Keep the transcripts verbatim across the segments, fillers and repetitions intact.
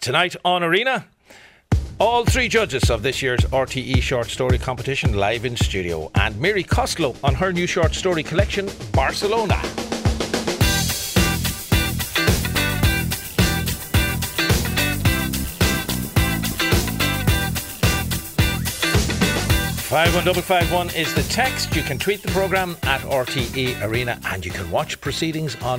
Tonight on Arena, all three judges of this year's R T E short story competition live in studio, and Mary Costello on her new short story collection, Barcelona. five one five five one is the text. You can tweet the programme at R T E Arena, and you can watch proceedings on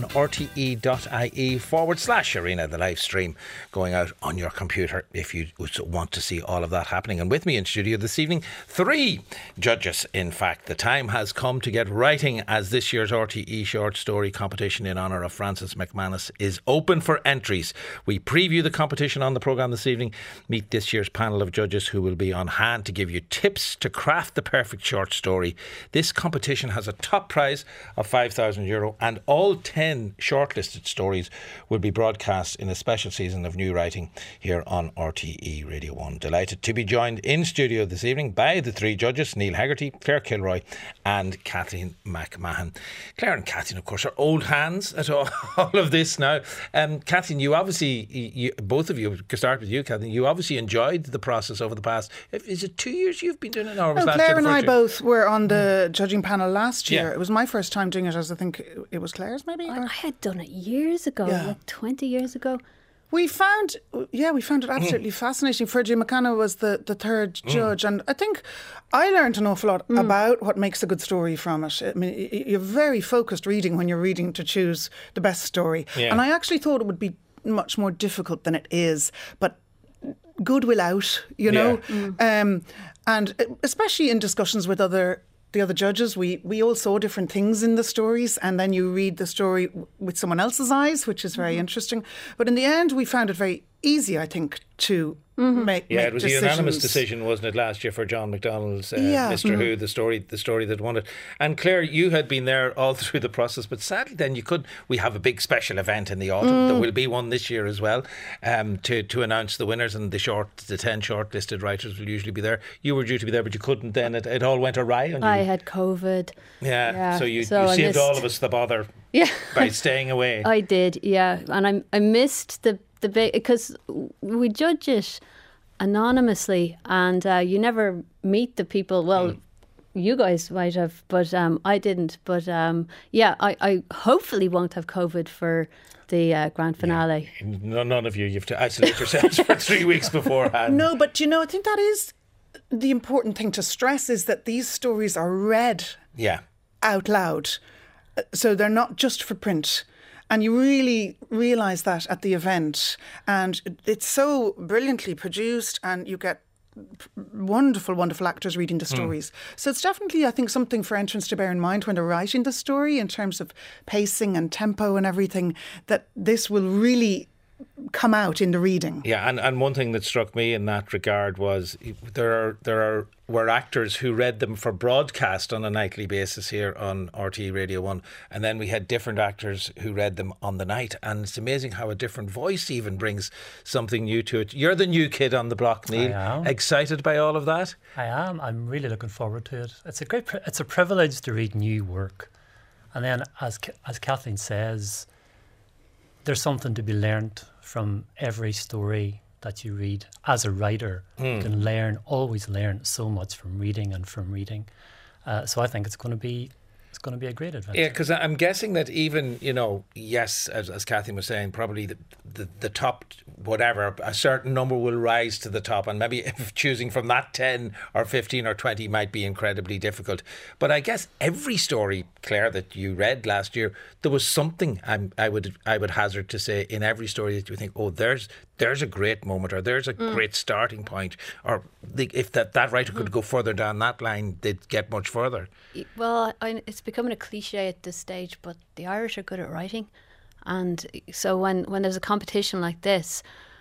rte.ie forward slash arena, the live stream going out on your computer if you want to see all of that happening. And with me in studio this evening, three judges. In fact, the time has come to get writing, as this year's R T E short story competition in honour of Frances McManus is open for entries. We preview the competition on the programme this evening, meet this year's panel of judges who will be on hand to give you tips to craft the perfect short story. This competition has a top prize of five thousand euro, and all ten shortlisted stories will be broadcast in a special season of new writing here on R T E Radio one. Delighted to be joined in studio this evening by the three judges, Neil Hegarty, Claire Kilroy and Kathleen McMahon. Claire and Kathleen, of course, are old hands at all, all of this now. Um, Kathleen, you obviously, you, both of you, to start with you, Kathleen, you obviously enjoyed the process over the past, is it two years you've been doing it now? Well, Claire and I both were on the judging panel last year. Yeah. It was my first time doing it, as I think it was Claire's, maybe? I, I had done it years ago, Yeah. like twenty years ago. We found, yeah, we found it absolutely fascinating. Fergie McCanna was the, the third judge, and I think I learned an awful lot about what makes a good story from it. I mean, y- you're very focused reading when you're reading to choose the best story. Yeah. And I actually thought it would be much more difficult than it is, but good will out, you know. Um, and especially in discussions with other the other judges, we, we all saw different things in the stories, and then you read the story w- with someone else's eyes, which is very mm-hmm. interesting. But in the end, we found it very easy, I think, to mm-hmm. make Yeah, make it was decisions. a unanimous decision, wasn't it, last year for John McDonnell's uh, Yeah. Mister Mm-hmm. Who, the story the story that won it. And Claire, you had been there all through the process, but sadly then you could, we have a big special event in the autumn. Mm. There will be one this year as well, um, to, to announce the winners, and the short the ten shortlisted writers will usually be there. You were due to be there, but you couldn't then. It, it all went awry on you. I had COVID. Yeah, Yeah, so you, so you I saved missed- all of us the bother Yeah. by staying away. I did, yeah. And I I missed the, the big, because we judge it anonymously, and uh, you never meet the people. Well, mm. you guys might have, but um, I didn't. But um, yeah, I, I hopefully won't have COVID for the uh, grand finale. Yeah. None, none of you, you have to isolate yourselves for three weeks beforehand. No, but you know, I think that is the important thing to stress, is that these stories are read Yeah. out loud. Uh, So they're not just for print. And you really realise that at the event. And it's so brilliantly produced, and you get wonderful, wonderful actors reading the stories. Mm. So it's definitely, I think, something for entrants to bear in mind when they're writing the story, in terms of pacing and tempo and everything, that this will really come out in the reading. Yeah, and, and one thing that struck me in that regard was there are there are were actors who read them for broadcast on a nightly basis here on R T E Radio one, and then we had different actors who read them on the night, and it's amazing how a different voice even brings something new to it. You're the new kid on the block, Neil. I am. Excited by all of that? I am. I'm really looking forward to it. It's a great, pri- it's a privilege to read new work, and then as as Kathleen says, there's something to be learnt from every story that you read. As a writer, mm. you can learn, always learn so much from reading and from reading. Uh, so I think it's going to be it's going to be a great adventure. Yeah, because I'm guessing that even, you know, yes, as, as Kathleen was saying, probably the, the, the top, whatever, a certain number will rise to the top, and maybe if choosing from that ten or fifteen or twenty might be incredibly difficult. But I guess every story, Claire, that you read last year, there was something, I'm, I would I would hazard to say, in every story that you think, oh, there's there's a great moment, or there's a mm. great starting point, or the, if that, that writer could mm. go further down that line, they'd get much further. Well, I, it's becoming a cliche at this stage, but the Irish are good at writing. And so when, when there's a competition like this,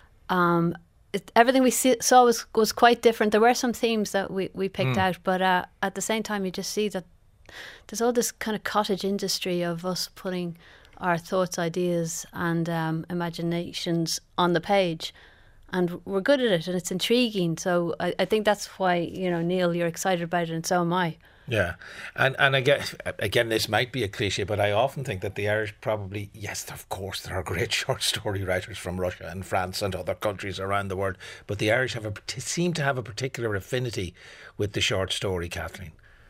um, it, everything we see, saw was, was quite different. There were some themes that we, we picked mm. out, but uh, at the same time, you just see that there's all this kind of cottage industry of us putting our thoughts, ideas and um, imaginations on the page. And we're good at it, and it's intriguing. So I, I think that's why, you know, Neil, you're excited about it, and so am I. Yeah, and and again, again, this might be a cliche, but I often think that the Irish probably, yes, of course, there are great short story writers from Russia and France and other countries around the world, but the Irish have a seem to have a particular affinity with the short story, Kathleen.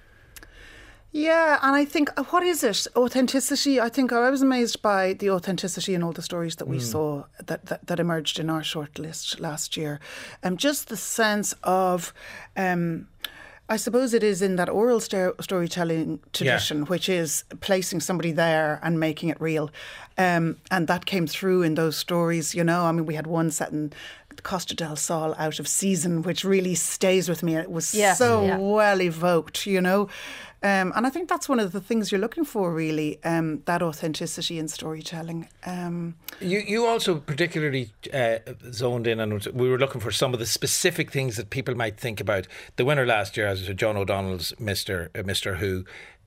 Yeah, and I think, what is it? Authenticity. I think I was amazed by the authenticity in all the stories that we mm. saw that, that, that emerged in our shortlist last year. Um, just the sense of... Um, I suppose it is in that oral st- storytelling tradition, yeah. which is placing somebody there and making it real. Um, and that came through in those stories, you know. I mean, we had one set in Costa del Sol, Out of Season, which really stays with me. It was yeah. so yeah. well evoked, you know. Um, and I think that's one of the things you're looking for, really, um, that authenticity in storytelling. Um, you you also particularly uh, zoned in, and we were looking for some of the specific things that people might think about. The winner last year, as John O'Donnell's Mister Uh, Mister Who.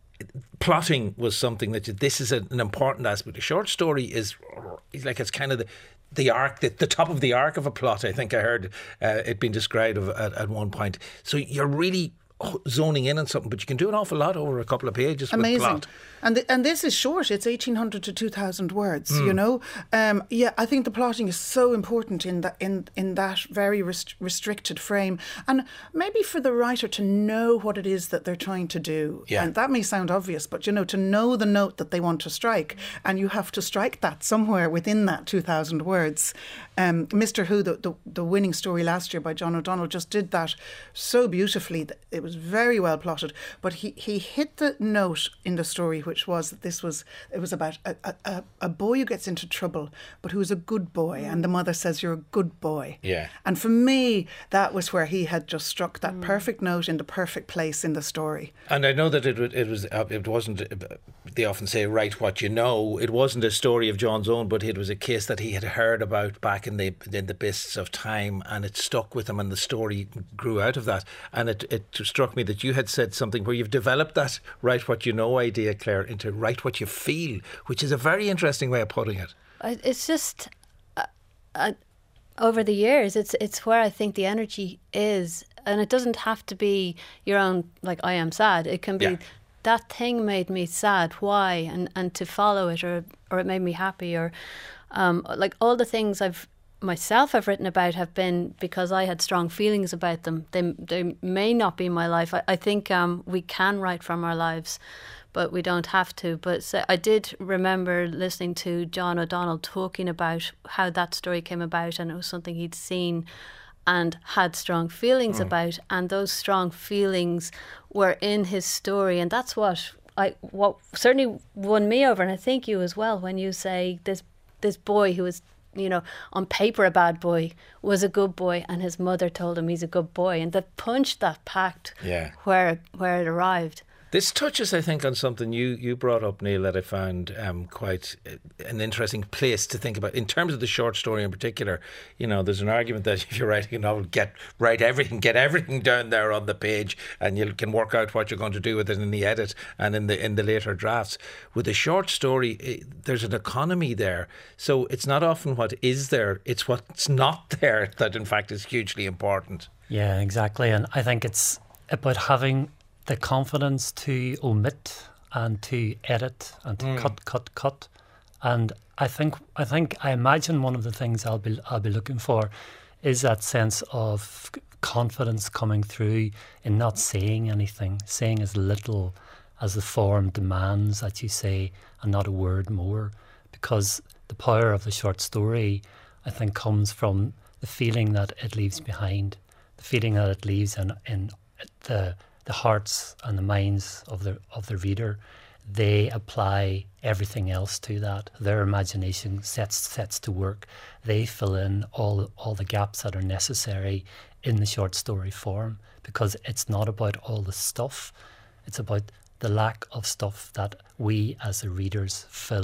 Plotting was something that this is an important aspect. A short story is like it's kind of the the arc, the, the top of the arc of a plot. I think I heard uh, it being described of, at, at one point. So you're really zoning in on something, but you can do an awful lot over a couple of pages. Amazing. With plot. And th- and this is short. It's eighteen hundred to two thousand words. Mm. You know, um, yeah. I think the plotting is so important in that in in that very rest- restricted frame, and maybe for the writer to know what it is that they're trying to do. Yeah. And that may sound obvious, but you know, to know the note that they want to strike, and you have to strike that somewhere within that two thousand words. Um, Mister Who, the, the the winning story last year by John O'Donnell, just did that so beautifully. That it was very well plotted, but he he hit the note in the story, which was that this was it was about a, a, a boy who gets into trouble, but who's a good boy, and the mother says, "You're a good boy." Yeah. And for me, that was where he had just struck that mm. perfect note in the perfect place in the story. And I know that it it was it wasn't. They often say, "Write what you know." It wasn't a story of John's own, but it was a case that he had heard about back in the in the mists of time, and it stuck with him, and the story grew out of that. And it it struck me that you had said something where you've developed that "write what you know" idea, Claire, into "write what you feel," which is a very interesting way of putting it. It's just uh, uh, over the years, it's it's where I think the energy is, and it doesn't have to be your own. Like, I am sad. It can be yeah. that thing made me sad. Why? And and to follow it, or or it made me happy, or um, like all the things I've. myself have written about have been because I had strong feelings about them. They they may not be my life. I, I think um, we can write from our lives, but we don't have to. But so I did remember listening to John O'Donnell talking about how that story came about, and it was something he'd seen and had strong feelings oh. about, and those strong feelings were in his story, and that's what I what certainly won me over, and I think you as well, when you say this this boy who was, you know, on paper a bad boy, was a good boy, and his mother told him he's a good boy, and the punch that packed yeah. where where it arrived. This touches, I think, on something you, you brought up, Neil, that I found um, quite an interesting place to think about. In terms of the short story in particular, you know, there's an argument that if you're writing a novel, get write everything, get everything down there on the page, and you can work out what you're going to do with it in the edit and in the in the later drafts. With a short story, it, there's an economy there. So it's not often what is there, it's what's not there that, in fact, is hugely important. Yeah, exactly. And I think it's about having the confidence to omit and to edit and to mm. cut, cut, cut. And I think I think I imagine one of the things I'll be I'll be looking for is that sense of confidence coming through in not saying anything, saying as little as the form demands that you say, and not a word more. Because the power of the short story, I think, comes from the feeling that it leaves behind, the feeling that it leaves in in the the hearts and the minds of the of the reader. They apply everything else to that. Their imagination sets sets to work. They fill in all all the gaps that are necessary in the short story form, because it's not about all the stuff. It's about the lack of stuff that we as the readers fill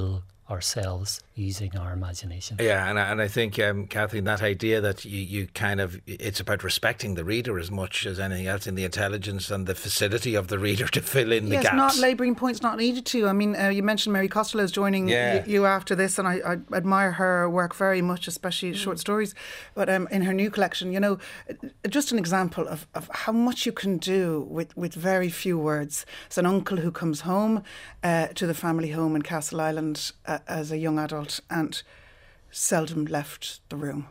ourselves using our imagination. Yeah, and I, and I think, um, Kathleen, that idea that you, you kind of, it's about respecting the reader as much as anything else, in the intelligence and the facility of the reader to fill in the yes, gaps. Not labouring points not needed to. I mean, uh, you mentioned Mary Costello's joining Yeah. y- you after this, and I, I admire her work very much, especially Mm. short stories. But um, in her new collection, you know, just an example of, of how much you can do with, with very few words. It's an uncle who comes home uh, to the family home in Castle Island uh, as a young adult and seldom left the room.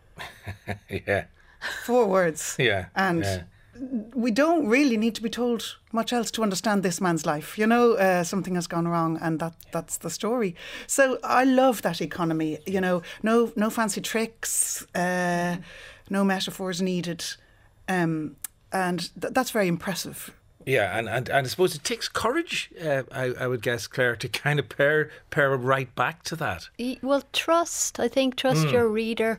Yeah. Four words. Yeah. And yeah. we don't really need to be told much else to understand this man's life. You know, uh, something has gone wrong, and that that's the story. So I love that economy. You know, no no fancy tricks, uh, no metaphors needed, um, and th- that's very impressive. Yeah, and, and, and I suppose it takes courage, uh, I, I would guess, Claire, to kind of pair, pair right back to that. Y- Well, trust. I think trust your reader.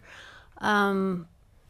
Um,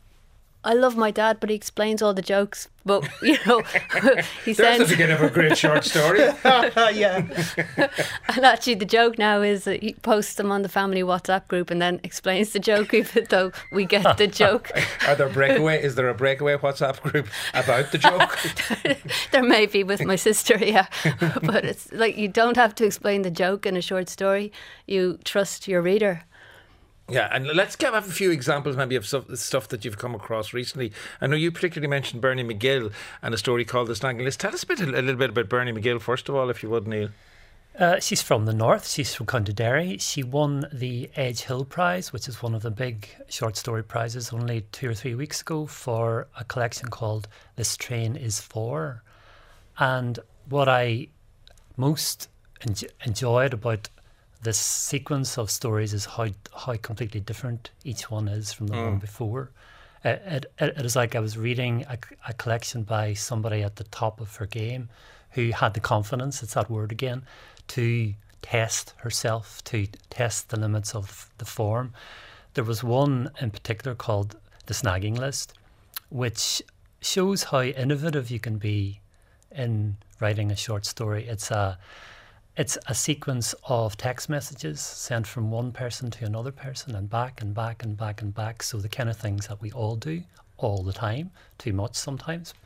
I love my dad, but he explains all the jokes. But, you know, he There's sends... the beginning of a great short story. Yeah. And actually, the joke now is that he posts them on the family WhatsApp group and then explains the joke, even though we get the joke. Are there breakaway? Is there a breakaway WhatsApp group about the joke? There may be with my sister, yeah. But it's like you don't have to explain the joke in a short story. You trust your reader. Yeah, and let's give have a few examples maybe of stuff, stuff that you've come across recently. I know you particularly mentioned Bernie McGill and a story called The Snagging List. Tell us a, bit, a little bit about Bernie McGill, first of all, if you would, Neil. Uh, she's from the north. She's from County Derry. She won the Edge Hill Prize, which is one of the big short story prizes, only two or three weeks ago for a collection called This Train Is For. And what I most en- enjoyed about this sequence of stories is how how completely different each one is from the mm. one before. Uh, it, it, it is like I was reading a, a collection by somebody at the top of her game who had the confidence, it's that word again, to test herself, to test the limits of the form. There was one in particular called The Snagging List, which shows how innovative you can be in writing a short story. It's a It's a sequence of text messages sent from one person to another person and back and back and back and back. So the kind of things that we all do all the time, too much sometimes,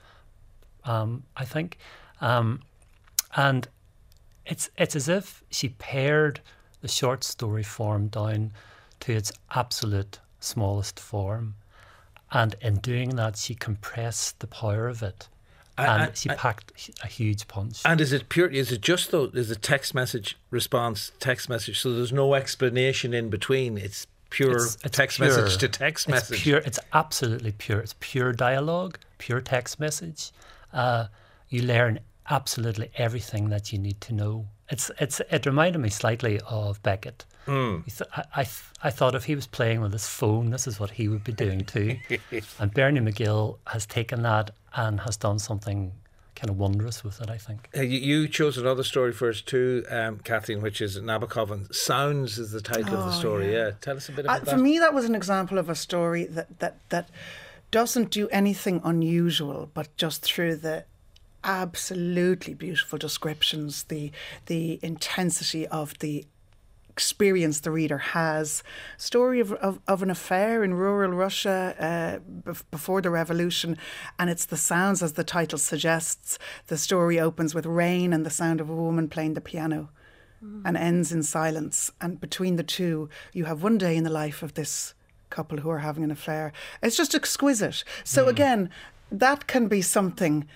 um, I think. Um, and it's it's as if she pared the short story form down to its absolute smallest form. And in doing that, she compressed the power of it. And I, I, she packed I, a huge punch. And is it pure? Is it just though? Is it text message response, text message? So there's no explanation in between. It's pure it's, it's text pure. message to text it's message. Pure. It's absolutely pure. It's pure dialogue, pure text message. Uh, you learn absolutely everything that you need to know. It's it's. It reminded me slightly of Beckett. Mm. Th- I, I, th- I thought if he was playing with his phone, this is what he would be doing too. And Bernie McGill has taken that and has done something kind of wondrous with it, I think. Uh, you, you chose another story for us too, um, Kathleen, which is Nabokov, and Sounds is the title oh, of the story. Yeah. yeah, tell us a bit about uh, that. For me, that was an example of a story that, that, that doesn't do anything unusual, but just through the absolutely beautiful descriptions, the the intensity of the experience the reader has. Story of, of, of an affair in rural Russia uh, b- before the revolution, and it's the sounds, as the title suggests. The story opens with rain and the sound of a woman playing the piano mm. and ends in silence. And between the two, you have one day in the life of this couple who are having an affair. It's just exquisite. So mm. again, that can be something.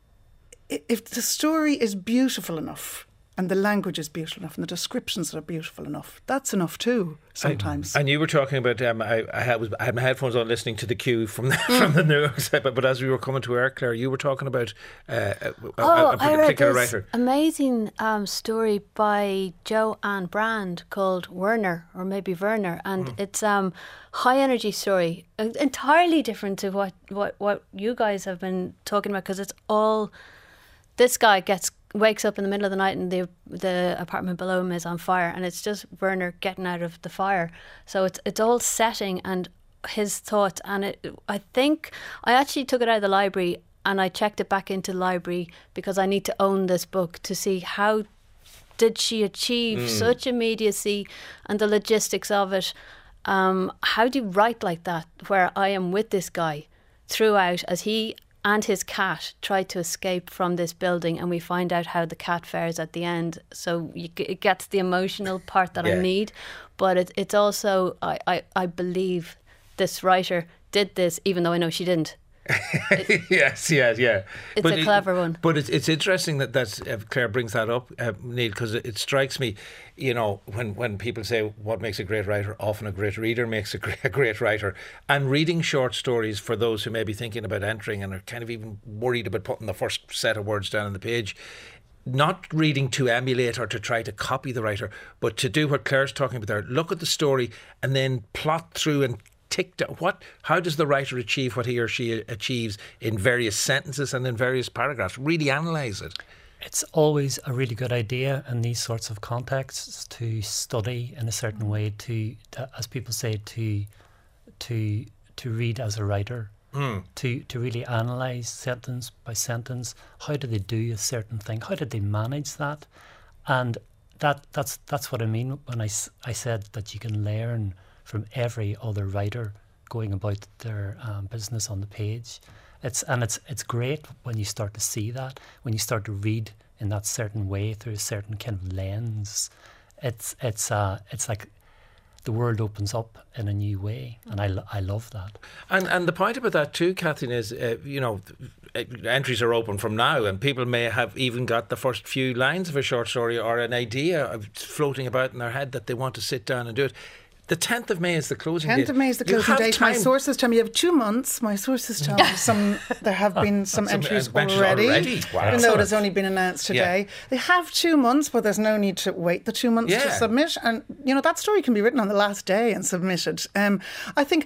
If the story is beautiful enough, and the language is beautiful enough, and the descriptions are beautiful enough, that's enough too, sometimes. I, and you were talking about, um, I, I, had, was, I had my headphones on listening to the cue from the, mm. from the news, but, but as we were coming to air, Claire, you were talking about uh, a, oh, a, a I particular read this writer. amazing um, story by Joanne Brand called Werner, or maybe Werner, and mm. it's um high energy story, entirely different to what, what, what you guys have been talking about, because it's all, this guy gets wakes up in the middle of the night and the the apartment below him is on fire, and it's just Werner getting out of the fire. So it's it's all setting and his thoughts, and it, I think I actually took it out of the library and I checked it back into the library because I need to own this book to see how did she achieve mm. such immediacy and the logistics of it? Um, how do you write like that, where I am with this guy throughout as he and his cat try to escape from this building, and we find out how the cat fares at the end. So you, it gets the emotional part that yeah. I need, but it, it's also, I, I, I believe this writer did this, even though I know she didn't. It, yes, yeah, yeah. It's but a clever it, one. But it's it's interesting that that uh, Claire brings that up, uh, Neil, because it, it strikes me, you know, when, when people say what makes a great writer, often a great reader makes a great, a great writer. And reading short stories, for those who may be thinking about entering and are kind of even worried about putting the first set of words down on the page, not reading to emulate or to try to copy the writer, but to do what Claire's talking about there, look at the story and then plot through and tick down what, how does the writer achieve what he or she achieves in various sentences and in various paragraphs. Really analyse it. It's always a really good idea in these sorts of contexts to study in a certain way, to, to as people say, to to to read as a writer, mm. to to really analyse sentence by sentence. How do they do a certain thing? How did they manage that? And that that's that's what I mean when I, I said that you can learn from every other writer going about their um, business on the page. It's and it's it's great when you start to see that, when you start to read in that certain way through a certain kind of lens. It's it's uh it's like the world opens up in a new way, and I, I love that. And and the point about that too, Kathleen, is uh, you know, entries are open from now, and people may have even got the first few lines of a short story or an idea of floating about in their head that they want to sit down and do it. The tenth of May is the closing date. tenth of May is the closing date. Time. My sources tell me you have two months. My sources tell me some there have been some, some entries already. already. Wow. Even though it has only been announced today. Yeah. They have two months, but there's no need to wait the two months yeah. to submit. And, you know, that story can be written on the last day and submitted. Um, I think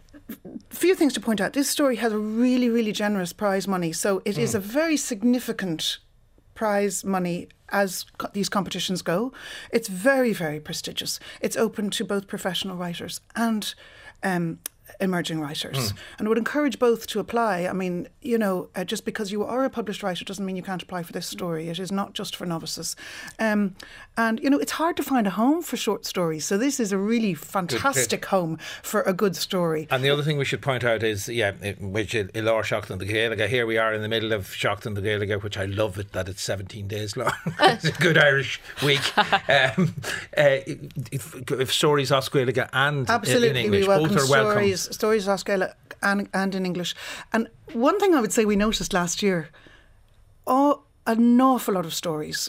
a few things to point out. This story has a really, really generous prize money. So it mm. is a very significant prize money as co- these competitions go. It's very, very prestigious. It's open to both professional writers and um, emerging writers, mm. and would encourage both to apply. I mean, you know, uh, just because you are a published writer doesn't mean you can't apply for this story. It is not just for novices. Um, and, you know, it's hard to find a home for short stories. So this is a really fantastic good, good. home for a good story. And the other thing we should point out is, yeah, which is Ilor Seachtain the Gaeilge. Here we are in the middle of Seachtain the Gaeilge, which I love it that it's seventeen days long. It's a good Irish week. um, uh, if, if stories as Gaeilge and Absolutely, in English, we welcome both are stories, welcome. Stories as Gaeilge and, and in English. And one thing I would say we noticed last year, oh, an awful lot of stories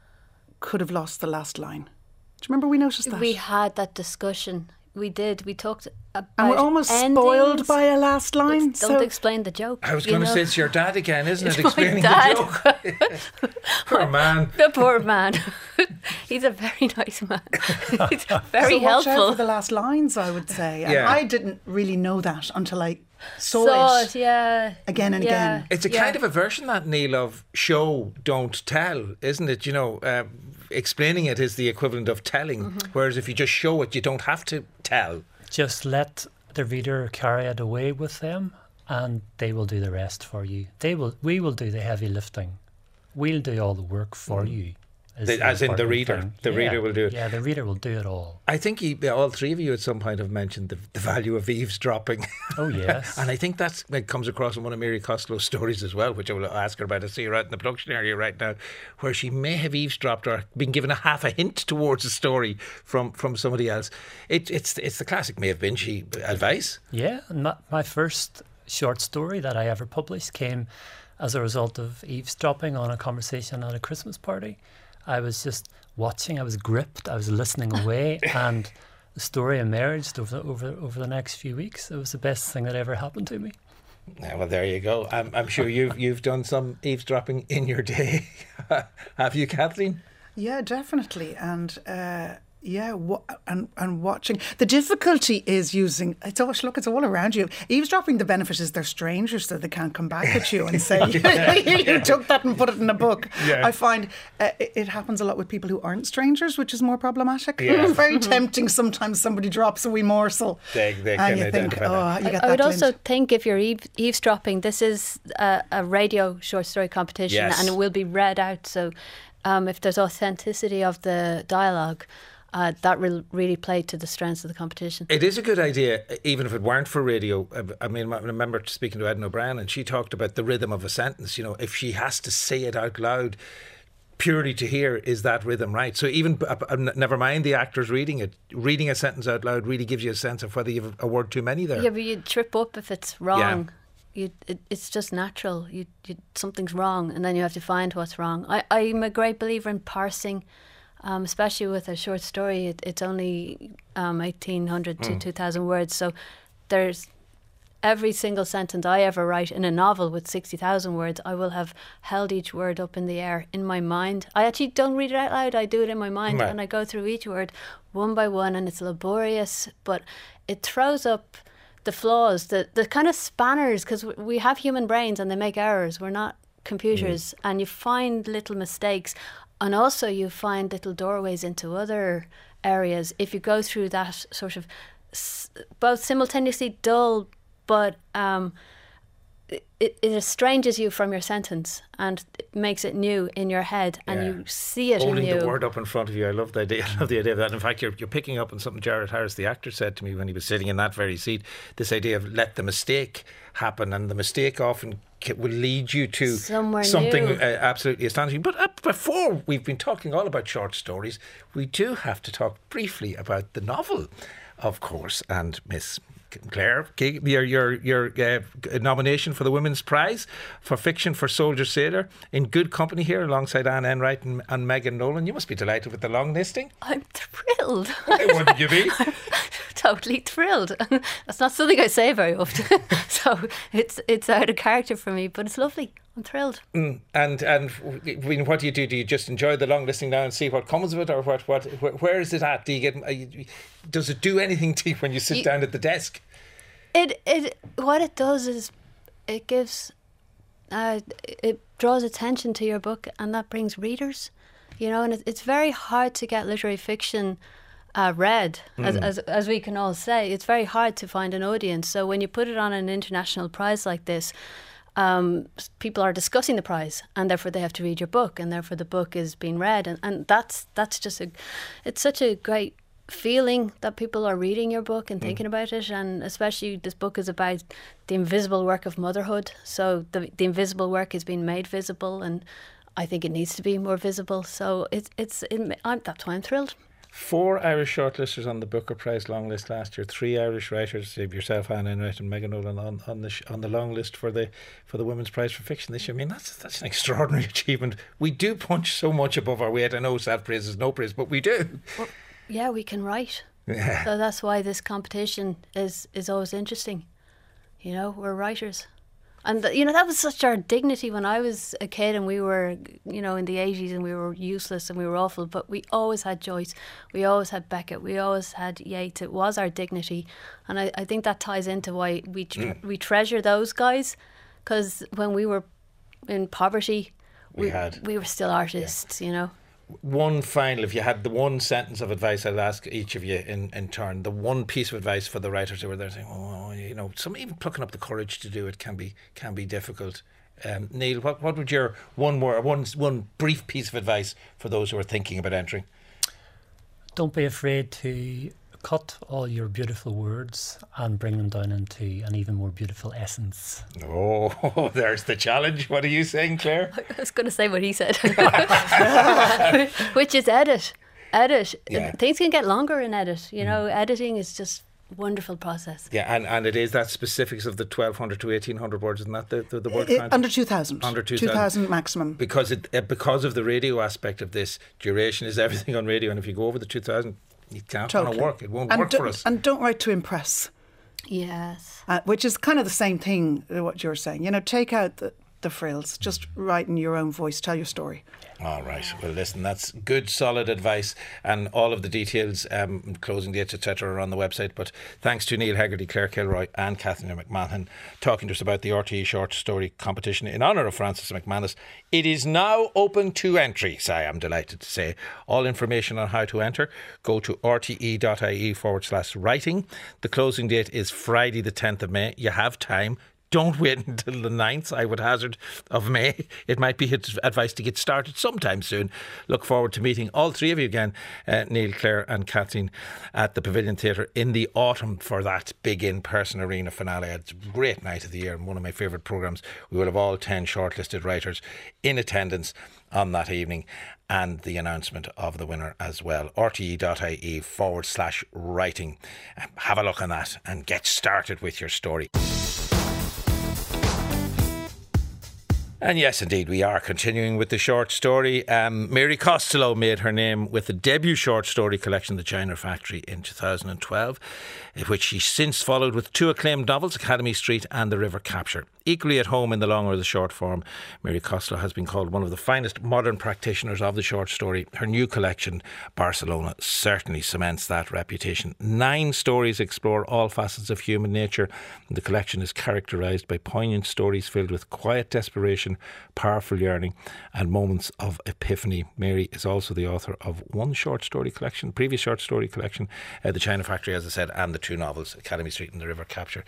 could have lost the last line. Do you remember we noticed that? We had that discussion. We did. We talked about and we're almost endings. spoiled by a last line. Don't so explain the joke. I was going to say it's your dad again, isn't it's it? Explaining dad. the joke. Poor man. The poor man. He's a very nice man. He's very so helpful. Watch out for the last lines, I would say. And yeah. I didn't really know that until I saw, saw it, it yeah. again and yeah. again. It's a yeah. kind of a version, that, Neil, of show, don't tell, isn't it? You know, uh, explaining it is the equivalent of telling, mm-hmm. whereas if you just show it, you don't have to tell. Just let the reader carry it away with them, and they will do the rest for you. They will. We will do the heavy lifting. We'll do all the work for mm. you. The, as in the reader. Thing. The yeah. reader will do it. Yeah, the reader will do it all. I think he, all three of you at some point have mentioned the, the value of eavesdropping. Oh, yes. And I think that's, it comes across in one of Mary Costello's stories as well, which I will ask her about. I see her out in the production area right now, where she may have eavesdropped or been given a half a hint towards a story from, from somebody else. It, it's it's the classic Maeve Binchy advice. Yeah, and my, my first short story that I ever published came as a result of eavesdropping on a conversation at a Christmas party. I was just watching, I was gripped, I was listening away, and the story emerged over over over the next few weeks. It was the best thing that ever happened to me. Yeah, well, there you go. I'm, I'm sure you've you've done some eavesdropping in your day. Have you, Kathleen? Yeah, definitely. And uh, yeah, wa- and and watching. The difficulty is using. It's all look. It's all around you. Eavesdropping. The benefit is they're strangers, so they can't come back at you and say yeah. you, you took that and put it in a book. Yeah. I find uh, it, it happens a lot with people who aren't strangers, which is more problematic. Yeah. It's very tempting. Sometimes somebody drops a wee morsel, they, they and can you think, that. oh, you get I, that. I would also glint. think if you're eaves- eavesdropping, this is a, a radio short story competition, yes. and it will be read out. So. um, if there's authenticity of the dialogue, uh, that will really play to the strengths of the competition. It is a good idea, even if it weren't for radio. I mean, I remember speaking to Edna O'Brien, and she talked about the rhythm of a sentence. You know, if she has to say it out loud, purely to hear, is that rhythm right? So even, uh, uh, never mind the actors reading it, reading a sentence out loud really gives you a sense of whether you've a word too many there. Yeah, but you trip up if it's wrong. Yeah. You, it, it's just natural. You, you, something's wrong, and then you have to find what's wrong. I, I'm a great believer in parsing, um, especially with a short story. It, it's only um, eighteen hundred mm. to two thousand words, so there's every single sentence I ever write in a novel with sixty thousand words, I will have held each word up in the air in my mind. I actually don't read it out loud, I do it in my mind, right. And I go through each word one by one, and it's laborious, but it throws up the flaws, the, the kind of spanners, because we have human brains and they make errors. We're not computers, mm. and you find little mistakes, and also you find little doorways into other areas if you go through that sort of s- both simultaneously dull, but um, it, it estranges you from your sentence and it makes it new in your head, and yeah. you see it holding in you. the word up in front of you. I love the idea. I love the idea of that. In fact, you're, you're picking up on something Jared Harris, the actor, said to me when he was sitting in that very seat. This idea of let the mistake happen, and the mistake often will lead you to Somewhere something new. Uh, absolutely astonishing. But uh, before we've been talking all about short stories, we do have to talk briefly about the novel, of course, and Miss Claire, your your your uh, nomination for the Women's Prize for Fiction for Soldier Sailor, in good company here alongside Anne Enright and, and Megan Nolan. You must be delighted with the long listing. I'm thrilled. Why wouldn't you be? I'm totally thrilled. That's not something I say very often. So it's it's out of character for me, but it's lovely. I'm thrilled. Mm, and and I mean, what do you do? Do you just enjoy the long listing now and see what comes of it, or what? What? Where, where is it at? Do you get? Does it do anything to you when you sit you, down at the desk? It it what it does is it gives, uh, it draws attention to your book, and that brings readers. You know, and it, it's very hard to get literary fiction uh, read, mm. as, as as we can all say. It's very hard to find an audience. So when you put it on an international prize like this, Um, people are discussing the prize, and therefore they have to read your book, and therefore the book is being read, and, and that's that's just a it's such a great feeling that people are reading your book and thinking mm. about it. And especially this book is about the invisible work of motherhood, so the the invisible work is being made visible, and I think it needs to be more visible. So it's it's it, I'm, that's why I'm thrilled. Four Irish shortlisters on the Booker Prize long list last year. Three Irish writers, yourself, Anne Enright and Megan Nolan, on, on the sh- on the long list for the for the Women's Prize for Fiction this year. I mean, that's that's an extraordinary achievement. We do punch so much above our weight. I know self praise is no praise, but we do. Well, yeah, we can write. Yeah. So that's why this competition is is always interesting. You know, we're writers. And, you know, that was such our dignity when I was a kid, and we were, you know, in the eighties, and we were useless and we were awful. But we always had Joyce. We always had Beckett. We always had Yeats. It was our dignity. And I, I think that ties into why we tre- mm. we treasure those guys. Because when we were in poverty, we, we, had. we were still artists, yeah. you know. One final, if you had the one sentence of advice, I'd ask each of you in, in turn, the one piece of advice for the writers who were there saying, oh, you know, some even plucking up the courage to do it can be can be difficult. Um, Neil, what, what would your one more one one brief piece of advice for those who are thinking about entering? Don't be afraid to cut all your beautiful words and bring them down into an even more beautiful essence. Oh, there's the challenge. What are you saying, Claire? I was going to say what he said, which is edit. Edit. Yeah. Things can get longer in edit. You know, mm. editing is just a wonderful process. Yeah, and, and it is that specifics of the twelve hundred to eighteen hundred words, isn't that the, the, the word it, count? Under two thousand. Under two thousand. two thousand maximum. Because, it, uh, because of the radio aspect of this, duration is everything on radio, and if you go over the two thousand, it can't totally. work. It won't and work for us. And don't write to impress. Yes. Uh, which is kind of the same thing, uh, what you're saying. You know, take out the, the frills. Just write in your own voice. Tell your story. All right. Well, listen, that's good, solid advice, and all of the details, um, closing dates, et cetera, are on the website. But thanks to Neil Hegarty, Claire Kilroy, and Kathleen McMahon talking to us about the R T E short story competition in honour of Frances McManus. It is now open to entry, so I am delighted to say. All information on how to enter, go to rte.ie forward slash writing. The closing date is Friday the tenth of May. You have time don't wait until the ninth, I would hazard, of May. It might be advice to get started sometime soon. Look forward to meeting all three of you again, uh, Neil, Claire and Kathleen, at the Pavilion Theatre in the autumn for that big in-person arena finale. It's a great night of the year and one of my favourite programmes. We will have all ten shortlisted writers in attendance on that evening, and the announcement of the winner as well. rte.ie forward slash writing. Have a look on that and get started with your story. And yes, indeed, we are continuing with the short story. Um, Mary Costello made her name with the debut short story collection, The China Factory, in two thousand twelve, which she since followed with two acclaimed novels, Academy Street and The River Capture. Equally at home in the long or the short form, Mary Costello has been called one of the finest modern practitioners of the short story. Her new collection, Barcelona, certainly cements that reputation. Nine stories explore all facets of human nature. The collection is characterised by poignant stories filled with quiet desperation, powerful yearning and moments of epiphany. Mary is also the author of one short story collection, previous short story collection, uh, The China Factory, as I said, and the two novels, Academy Street and The River Capture.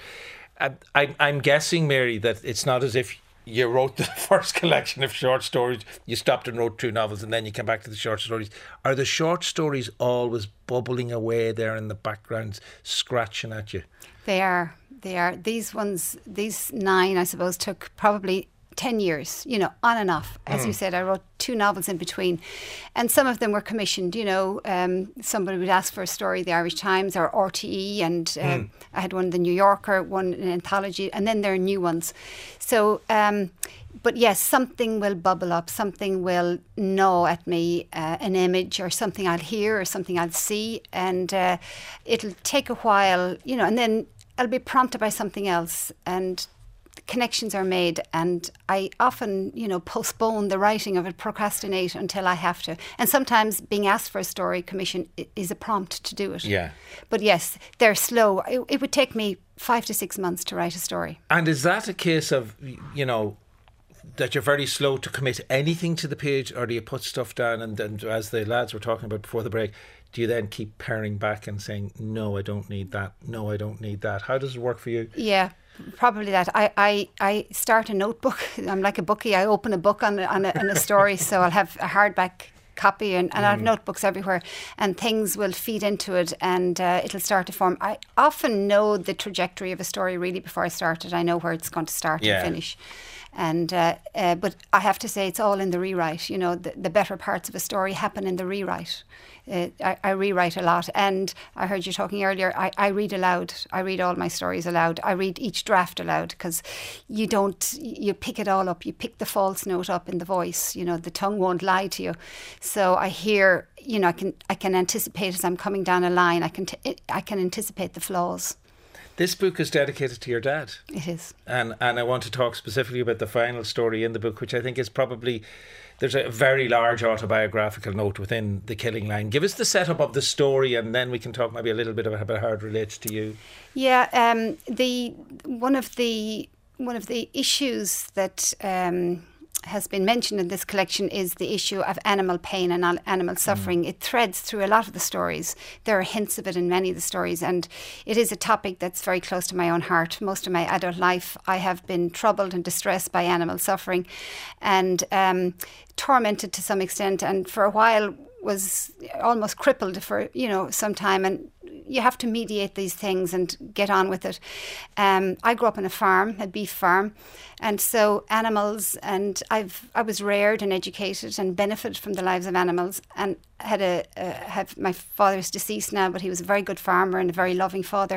I, I'm guessing, Mary, that it's not as if you wrote the first collection of short stories, you stopped and wrote two novels, and then you came back to the short stories. Are the short stories always bubbling away there in the background, scratching at you? They are. They are. These ones, these nine, I suppose, took probably ten years, you know, on and off. As mm. you said, I wrote two novels in between, and some of them were commissioned. You know, um, somebody would ask for a story, the Irish Times or R T E, and uh, mm. I had one in the New Yorker, one in anthology, and then there are new ones. So, um, but yes, something will bubble up, something will gnaw at me, uh, an image or something I'll hear or something I'll see, and uh, it'll take a while, you know, and then I'll be prompted by something else, and connections are made, and I often, you know, postpone the writing of it, procrastinate until I have to. And sometimes being asked for a story commission is a prompt to do it. Yeah. But yes, they're slow. It, it would take me five to six months to write a story. And is that a case of, you know, that you're very slow to commit anything to the page, or do you put stuff down and, and as the lads were talking about before the break, do you then keep paring back and saying, no, I don't need that, no, I don't need that? How does it work for you? Yeah. Probably that. I, I, I start a notebook. I'm like a bookie. I open a book on, on, a, on a story, so I'll have a hardback copy, and, and mm. I have notebooks everywhere, and things will feed into it, and uh, it'll start to form. I often know the trajectory of a story really before I start it. I know where it's going to start yeah. and finish. And uh, uh, but I have to say, it's all in the rewrite. You know, the, the better parts of a story happen in the rewrite. Uh, I, I rewrite a lot, and I heard you talking earlier. I, I read aloud. I read all my stories aloud. I read each draft aloud, because you don't. You pick it all up. You pick the false note up in the voice. You know, the tongue won't lie to you. So I hear. You know, I can I can anticipate as I'm coming down a line. I can t- I can anticipate the flaws. This book is dedicated to your dad. It is. And and I want to talk specifically about the final story in the book, which I think is probably, there's a very large autobiographical note within the killing line. Give us the setup of the story, and then we can talk maybe a little bit about how it relates to you. Yeah, um, the one of the one of the issues that um, has been mentioned in this collection is the issue of animal pain and animal suffering. Mm. It threads through a lot of the stories. There are hints of it in many of the stories, and it is a topic that's very close to my own heart. Most of my adult life, I have been troubled and distressed by animal suffering, and um, tormented to some extent, and for a while was almost crippled for, you know, some time, and you have to mediate these things and get on with it. Um, I grew up on a farm, a beef farm, and so animals, and I've I was reared and educated and benefited from the lives of animals, and had a uh, have my father's deceased now, but he was a very good farmer and a very loving father.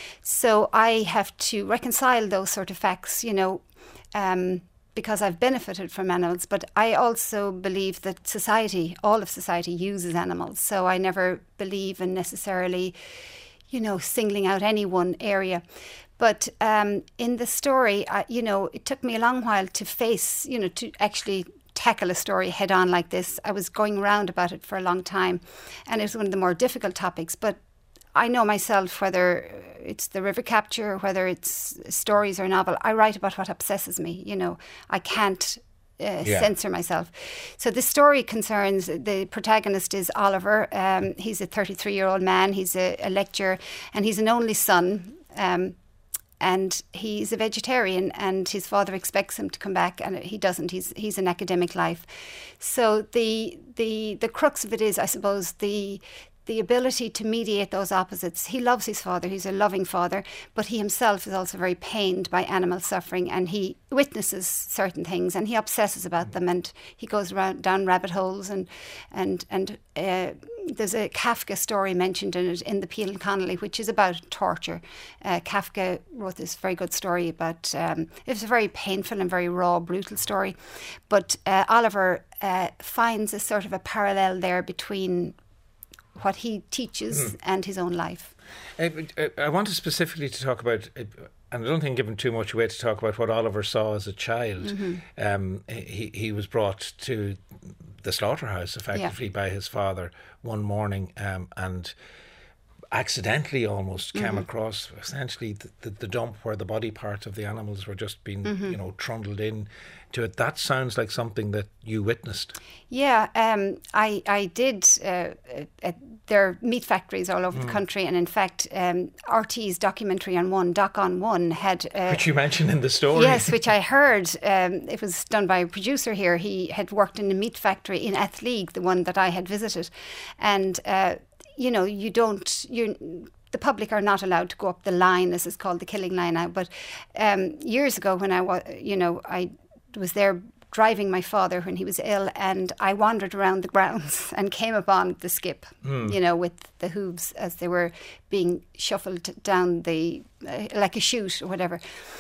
So I have to reconcile those sort of facts, you know. Um, because I've benefited from animals, but I also believe that society, all of society, uses animals. So I never believe in necessarily, you know, singling out any one area. But um, in the story, I, you know, it took me a long while to face, you know, to actually tackle a story head on like this. I was going round about it for a long time, and it was one of the more difficult topics. But I know myself, whether it's the River Capture, whether it's stories or novel, I write about what obsesses me. You know, I can't uh, yeah. censor myself. So the story concerns, the protagonist is Oliver. Um, he's a thirty-three-year-old man. He's a, a lecturer, and he's an only son. Um, and he's a vegetarian, and his father expects him to come back, and he doesn't. He's he's an academic life. So the the the crux of it is, I suppose, the the ability to mediate those opposites. He loves his father, he's a loving father, but he himself is also very pained by animal suffering, and he witnesses certain things and he obsesses about them, and he goes around down rabbit holes, and and and uh, there's a Kafka story mentioned in it in The Peel and Connolly, which is about torture. Uh, Kafka wrote this very good story about, um, it was a very painful and very raw, brutal story, but uh, Oliver uh, finds a sort of a parallel there between what he teaches mm. and his own life. I, I wanted specifically to talk about, and I don't think given too much away, to talk about what Oliver saw as a child. Mm-hmm. Um, he, he was brought to the slaughterhouse effectively yeah. by his father one morning, um, and accidentally almost came mm-hmm. across essentially the, the, the dump where the body parts of the animals were just being mm-hmm. you know trundled in to it. That sounds like something that you witnessed. Yeah, um, I I did. Uh, uh, there are meat factories all over mm. the country, and in fact, um, R T's documentary on one, Doc on One, had uh, which you mentioned in the story. Yes, which I heard. Um, it was done by a producer here. He had worked in a meat factory in Athleague, the one that I had visited, and. Uh, You know, you don't, you the public are not allowed to go up the line, as is called, the killing line now. But um, years ago when I was, you know, I was there driving my father when he was ill, and I wandered around the grounds and came upon the skip, mm. you know, with the hooves as they were being shuffled down the, uh, like a chute or whatever.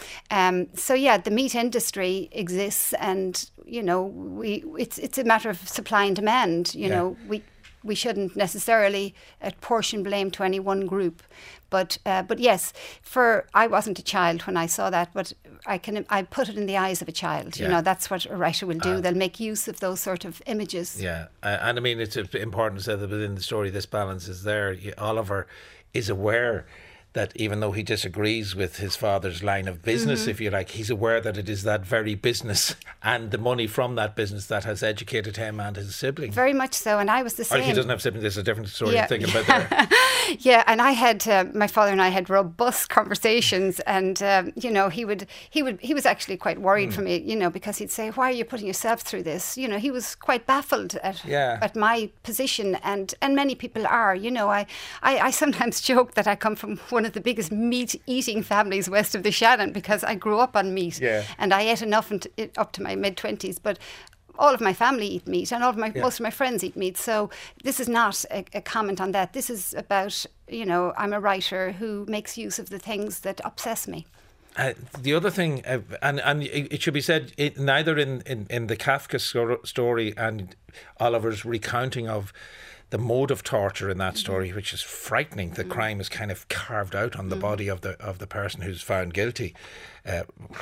Um, so yeah, the meat industry exists, and, you know, we it's it's a matter of supply and demand, you yeah. know, we... We shouldn't necessarily apportion blame to any one group, but uh, but yes, for I wasn't a child when I saw that, but I can I put it in the eyes of a child. Yeah. You know, that's what a writer will do. Uh, They'll make use of those sort of images. Yeah, uh, and I mean it's important to say that within the story, this balance is there. Oliver is aware that even though he disagrees with his father's line of business, mm-hmm. if you like, he's aware that it is that very business and the money from that business that has educated him and his sibling. Very much so, and I was the same. Or he doesn't have siblings, there's a different story yeah. I'm thinking about there. Yeah, and I had, uh, my father and I had robust conversations, and, um, you know, he would, he would, he was actually quite worried mm. for me, you know, because he'd say, why are you putting yourself through this? You know, he was quite baffled at yeah. at my position, and, and many people are, you know, I, I, I sometimes joke that I come from one of the biggest meat-eating families west of the Shannon, because I grew up on meat, yeah. and I ate enough until, up to my mid-twenties, but all of my family eat meat, and all of my yeah. most of my friends eat meat. So this is not a, a comment on that. This is about, you know, I'm a writer who makes use of the things that obsess me. Uh, the other thing, uh, and and it should be said, it, neither in, in, in the Kafka story and Oliver's recounting of the mode of torture in that story, which is frightening. The mm. crime is kind of carved out on the mm. body of the of the person who's found guilty, uh,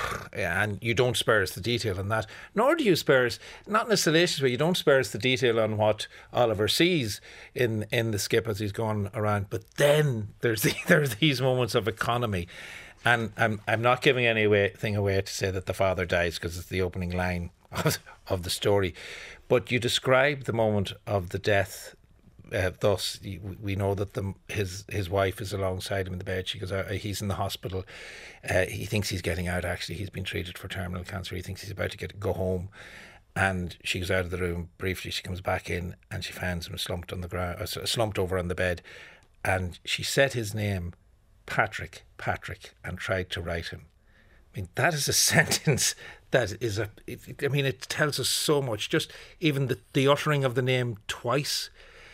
and you don't spare us the detail on that. Nor do you spare us, not in a salacious way, you don't spare us the detail on what Oliver sees in in the skip as he's going around. But then there's the, there's these moments of economy. And I'm I'm not giving anything away to say that the father dies, because it's the opening line of, of the story. But you describe the moment of the death. Uh, thus, we know that the, his his wife is alongside him in the bed. She goes out, he's in the hospital. Uh, he thinks he's getting out. Actually, he's been treated for terminal cancer. He thinks he's about to get go home. And she goes out of the room briefly. She comes back in, and she finds him slumped on the ground, uh, slumped over on the bed. And she said his name, Patrick, Patrick, and tried to write him. I mean, that is a sentence that is a. It, I mean, it tells us so much. Just even the, the uttering of the name twice.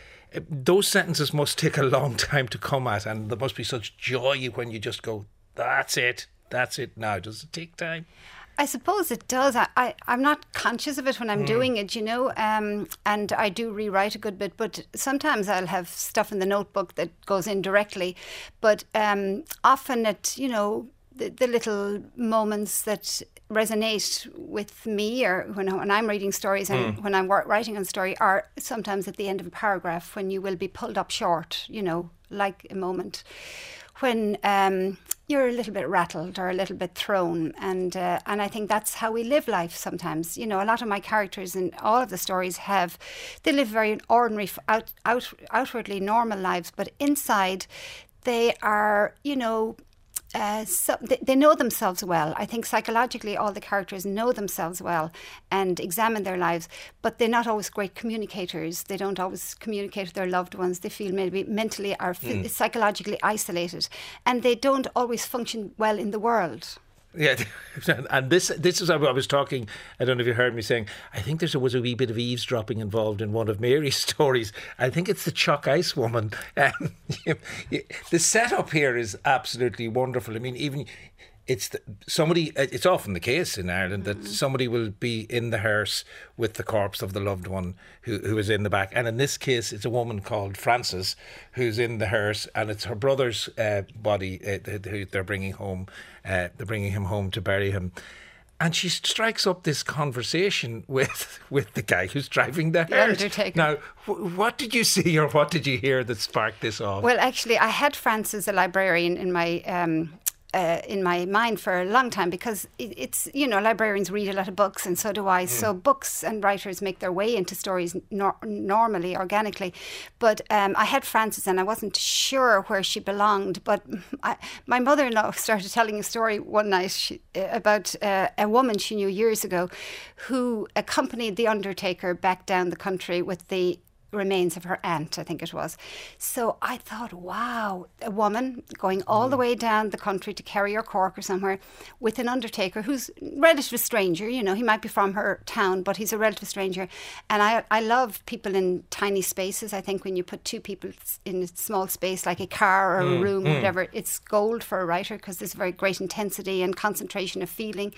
Those sentences must take a long time to come at, and there must be such joy when you just go, that's it, that's it now. Does it take time? I suppose it does. I, I, I'm not conscious of it when I'm mm. doing it, you know, um, and I do rewrite a good bit, but sometimes I'll have stuff in the notebook that goes in directly, but um, often it, you know, the, the little moments that resonate with me, or when, when I'm reading stories and mm. when I'm writing on story, are sometimes at the end of a paragraph when you will be pulled up short, you know, like a moment when um, you're a little bit rattled or a little bit thrown, and uh, and I think that's how we live life sometimes. You know, a lot of my characters in all of the stories have, they live very ordinary, out, out, outwardly normal lives, but inside they are, you know, Uh, so they, they know themselves well. I think psychologically all the characters know themselves well and examine their lives, but they're not always great communicators. They don't always communicate with their loved ones. They feel maybe mentally or mm. psychologically isolated, and they don't always function well in the world. Yeah, and this this is I was talking. I don't know if you heard me saying. I think there was a wee bit of eavesdropping involved in one of Mary's stories. I think it's the Chalk Ice Woman. Um, the setup here is absolutely wonderful. I mean, even it's the, somebody. It's often the case in Ireland that mm-hmm. somebody will be in the hearse with the corpse of the loved one who who is in the back, and in this case, it's a woman called Frances who's in the hearse, and it's her brother's uh, body uh, who they're bringing home. Uh, they're bringing him home to bury him, and she strikes up this conversation with with the guy who's driving the, the hearse. Undertaker. Now, w- what did you see or what did you hear that sparked this off? Well, actually, I had Frances, a librarian, in my. Um, Uh, in my mind for a long time, because it, it's, you know, librarians read a lot of books, and so do I. Mm. So books and writers make their way into stories nor- normally, organically. But um, I had Frances, and I wasn't sure where she belonged. But I, my mother-in-law started telling a story one night she, uh, about uh, a woman she knew years ago who accompanied the undertaker back down the country with the remains of her aunt, I think it was. So I thought, wow, a woman going all mm. the way down the country to Kerry or Cork or somewhere with an undertaker who's a relative stranger. You know, he might be from her town, but he's a relative stranger. And I I love people in tiny spaces. I think when you put two people in a small space, like a car or mm. a room, mm. whatever, it's gold for a writer, because there's very great intensity and concentration of feeling.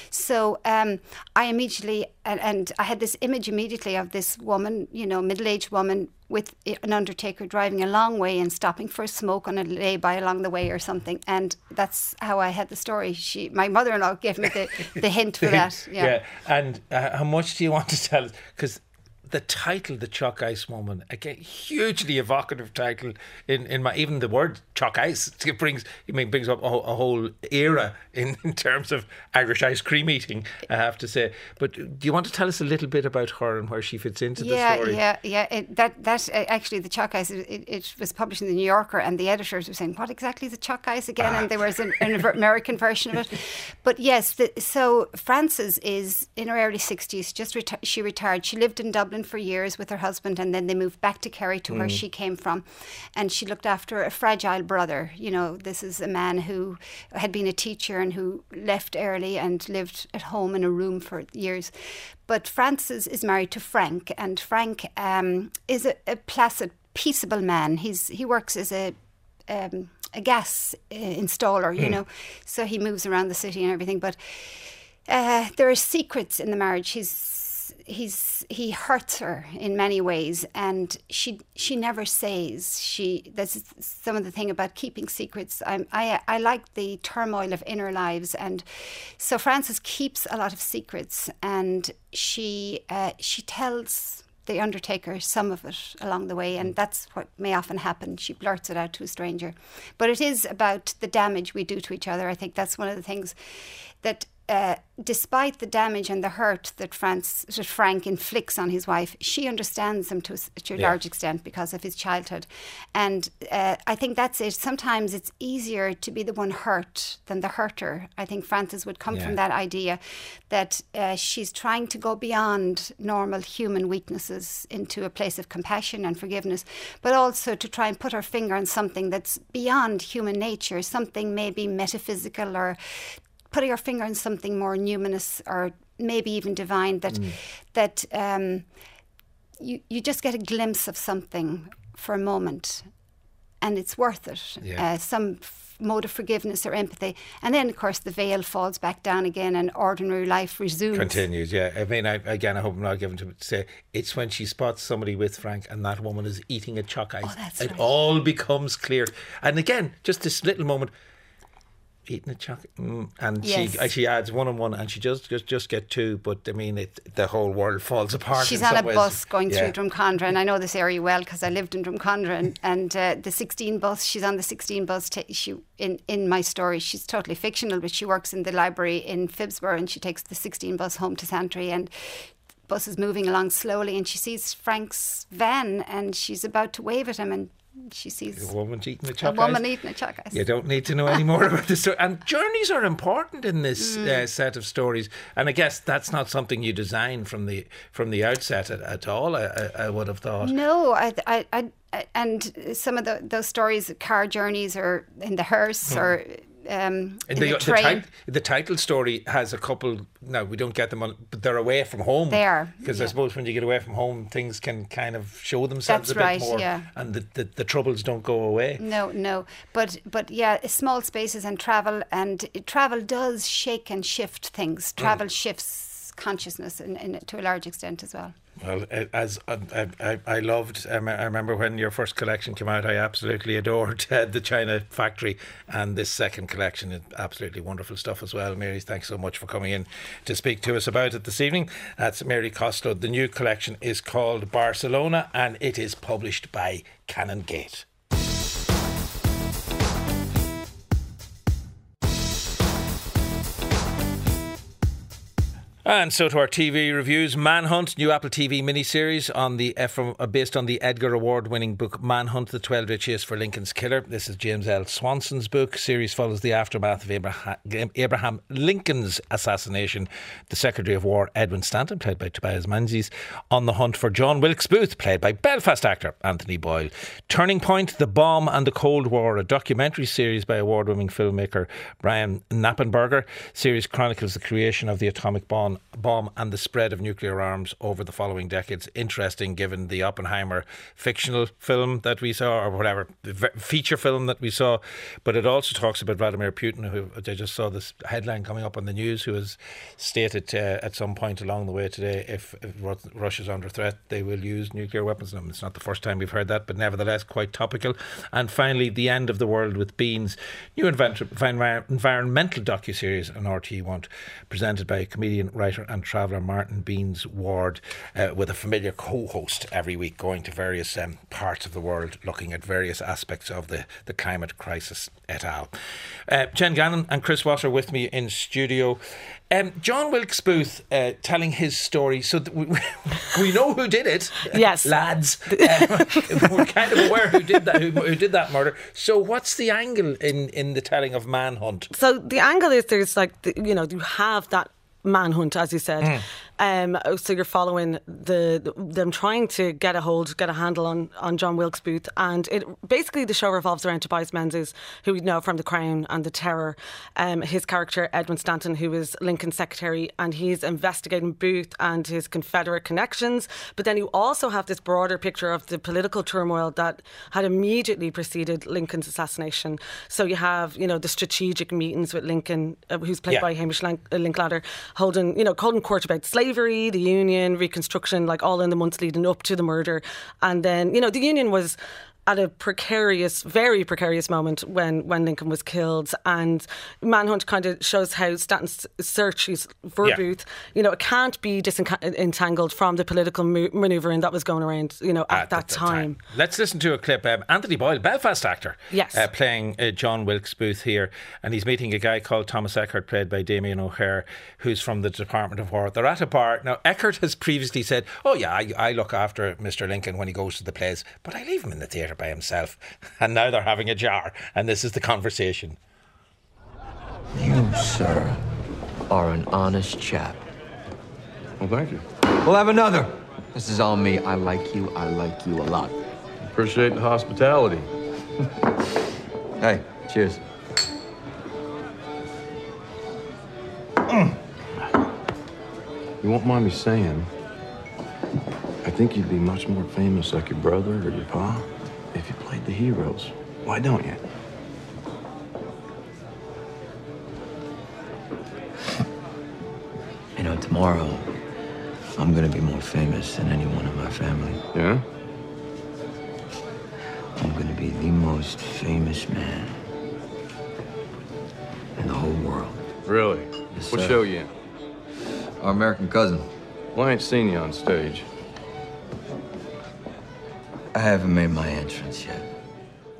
So um, I immediately, and, and I had this image immediately of this woman, you know, middle-aged woman with an undertaker driving a long way and stopping for a smoke on a lay-by along the way or something. And that's how I had the story. She, my mother-in-law gave me the, the hint for that. Yeah. yeah. And uh, how much do you want to tell us? Because the title, The Chalk Ice Woman, again, hugely evocative title. In, in my even the word chalk ice, it brings I mean brings up a, a whole era in, in terms of Irish ice cream eating, I have to say. But do you want to tell us a little bit about her and where she fits into yeah, the story? Yeah, yeah, yeah. That that uh, actually the chalk ice. It, it was published in the New Yorker, and the editors were saying, "What exactly is the chalk ice again?" Ah. And there was an, an American version of it. But yes, the, so Frances is in her early sixties. Just reti- she retired. She lived in Dublin for years with her husband, and then they moved back to Kerry, to mm. where she came from, and she looked after a fragile brother. You know, this is a man who had been a teacher and who left early and lived at home in a room for years. But Frances is married to Frank, and Frank um, is a, a placid, peaceable man. He's he works as a um, a gas uh, installer, you mm. know, so he moves around the city and everything. But uh, there are secrets in the marriage. He's He's he hurts her in many ways, and she she never says. She that's some of the thing about keeping secrets. I'm, I I like the turmoil of inner lives, and so Frances keeps a lot of secrets, and she uh, she tells the undertaker some of it along the way, and that's what may often happen. She blurts it out to a stranger, but it is about the damage we do to each other. I think that's one of the things that. Uh, despite the damage and the hurt that, France, that Frank inflicts on his wife, she understands him to a, to a yeah. large extent because of his childhood. And uh, I think that's it. Sometimes it's easier to be the one hurt than the hurter. I think Frances would come yeah. from that idea that uh, she's trying to go beyond normal human weaknesses into a place of compassion and forgiveness, but also to try and put her finger on something that's beyond human nature, something maybe metaphysical, or putting our finger on something more numinous or maybe even divine, that mm. that um, you you just get a glimpse of something for a moment, and it's worth it. Yeah. Uh, some f- mode of forgiveness or empathy, and then of course the veil falls back down again, and ordinary life resumes. Continues, yeah. I mean, I, again, I hope I'm not given to say it's when she spots somebody with Frank, and that woman is eating a chalk ice. Oh, that's it right. all becomes clear, and again, just this little moment. Eating a chocolate, mm, and yes. she she adds one on one, and she just just just get two. But I mean, it the whole world falls apart. She's in on some a ways. bus going yeah. through Drumcondra, and I know this area well because I lived in Drumcondra, and, and uh, the sixteen bus. She's on the sixteen bus. T- she in in my story, she's totally fictional, but she works in the library in Phibsborough, and she takes the sixteen bus home to Santry, and bus is moving along slowly, and she sees Frank's van, and she's about to wave at him, and she sees a woman eating a a choc woman ice. eating a choc ice. You don't need to know any more about the story. And journeys are important in this Mm. uh, set of stories. And I guess that's not something you design from the from the outset at, at all, I, I, I would have thought. No, I, I, I, and some of the, those stories, car journeys, or in the hearse, or um, in the, the the, train. tit- the title story has a couple. Now we don't get them on, but they're away from home. They are, because I yeah. suppose when you get away from home, things can kind of show themselves That's a bit right, more, yeah. and the, the the troubles don't go away. No, no, but but yeah, small spaces and travel, and travel does shake and shift things. Travel Mm. shifts consciousness in, in, to a large extent as well. Well, as I, I, I loved, I remember when your first collection came out, I absolutely adored uh, the China Factory, and this second collection is absolutely wonderful stuff as well. Mary, thanks so much for coming in to speak to us about it this evening. That's Mary Costello. The new collection is called Barcelona, and it is published by Canongate. And so to our T V reviews. Manhunt, new Apple T V miniseries on the uh, from, uh, based on the Edgar Award-winning book Manhunt, The twelve-Day Chase for Lincoln's Killer. This is James L. Swanson's book. Series follows the aftermath of Abraham, Abraham Lincoln's assassination. The Secretary of War, Edwin Stanton, played by Tobias Menzies, on the hunt for John Wilkes Booth, played by Belfast actor Anthony Boyle. Turning Point, The Bomb and the Cold War, a documentary series by award-winning filmmaker Brian Knappenberger. Series chronicles the creation of the atomic bomb bomb and the spread of nuclear arms over the following decades. Interesting, given the Oppenheimer fictional film that we saw, or whatever, the feature film that we saw. But it also talks about Vladimir Putin, who I just saw this headline coming up on the news, who has stated uh, at some point along the way today, if, if Russia's under threat, they will use nuclear weapons. And it's not the first time we've heard that, but nevertheless quite topical. And finally, The End of the World with Beans, new invent- environmental docuseries on R T E one, presented by comedian, writer and traveller Martin Beans Ward, uh, with a familiar co-host every week, going to various um, parts of the world, looking at various aspects of the, the climate crisis et al. Uh, Jen Gannon and Chris Wasser with me in studio. Um, John Wilkes Booth uh, telling his story. So th- we, we know who did it. Yes, lads. Uh, we're kind of aware who did that. Who, who did that murder. So what's the angle in, in the telling of Manhunt? So the angle is there's like the, you know you have that manhunt, as you said. Mm. Um, so you're following the, the them trying to get a hold, get a handle on, on John Wilkes Booth, and it basically the show revolves around Tobias Menzies, who we know from The Crown and The Terror. Um, his character Edwin Stanton, who is Lincoln's secretary, and he's investigating Booth and his Confederate connections. But then you also have this broader picture of the political turmoil that had immediately preceded Lincoln's assassination. So you have, you know, the strategic meetings with Lincoln, uh, who's played yeah. by Hamish Linklater, holding, you know, holding court about slavery. Slavery, the Union, Reconstruction, like all in the months leading up to the murder. And then, you know, the Union was at a precarious, very precarious moment when, when Lincoln was killed. And Manhunt kind of shows how Stanton's search for yeah. Booth, you know, it can't be disentangled from the political mo- manoeuvring that was going around, you know, at, at that, that time. time. Let's listen to a clip. Um, Anthony Boyle, Belfast actor, yes, uh, playing uh, John Wilkes Booth here. And he's meeting a guy called Thomas Eckert, played by Damien O'Hare, who's from the Department of War. They're at a bar. Now, Eckert has previously said, oh yeah, I, I look after Mister Lincoln when he goes to the plays, but I leave him in the theatre by himself. And now they're having a jar, and this is the conversation. You, sir, are an honest chap. Well, thank you. We'll have another. This is all me. I like you. I like you a lot. Appreciate the hospitality. Hey, cheers. You won't mind me saying, I think you'd be much more famous like your brother or your pa if you played the heroes. Why don't you? You know, tomorrow, I'm gonna be more famous than anyone in my family. Yeah? I'm gonna be the most famous man in the whole world. Really? Yes, what sir. show you in? Our American Cousin. Well, I ain't seen you on stage. I haven't made my entrance yet.